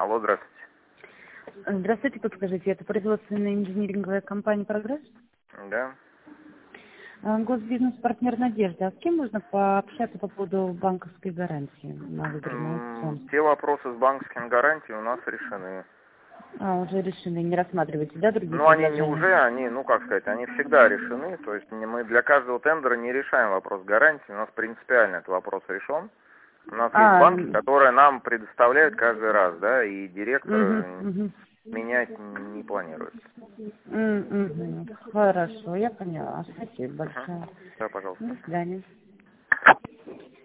Алло, здравствуйте. Здравствуйте, подскажите, это производственная инжиниринговая компания «Прогресс»? Да. Госбизнес-партнер «Надежда». А с кем можно пообщаться по поводу банковской гарантии на выигранный аукцион? Те вопросы с банковскими гарантиями у нас решены. Уже решены, не рассматриваете, да, другие Ну, они не предложения? уже, они, ну, как сказать, они всегда решены. То есть мы для каждого тендера не решаем вопрос гарантии. У нас принципиально этот вопрос решен. У нас есть банки, которые нам предоставляют каждый раз, да, и директор менять не планирует. Хорошо, я поняла. Спасибо большое. Да, пожалуйста. До свидания.